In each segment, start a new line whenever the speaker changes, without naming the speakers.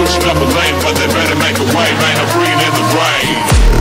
switching up a lane, but they better make a way, man. I'm bringing in the rain.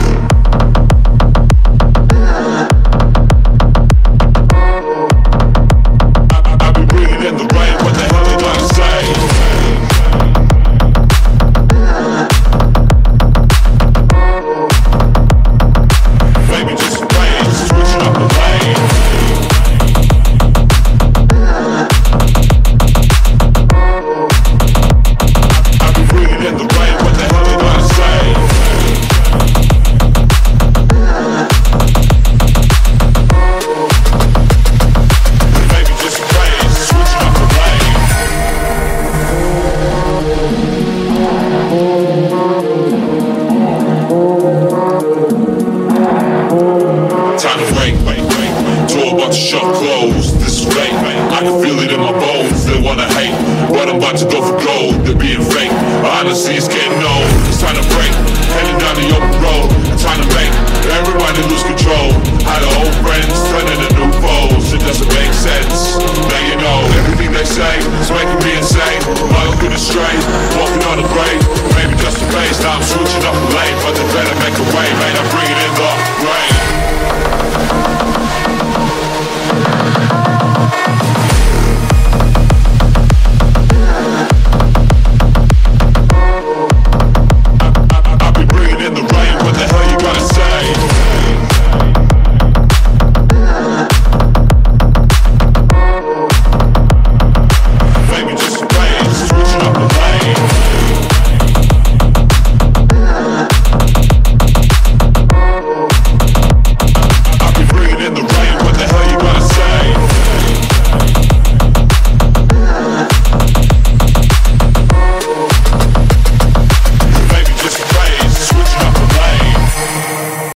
Shut closed, this is fake, I can feel it in my bones. They wanna hate, but I'm about to go for gold. They're being fake, honesty is getting old. It's time to break, heading down the open road. It's time to make everybody lose control. How the old friends turn into new foes. It doesn't make sense. Now you know everything they say is making me insane. I'm looking astray, walking on a grave. Maybe just a phase, now I'm switching up the lane, but they better make a way, man. I'm bringing in the rain.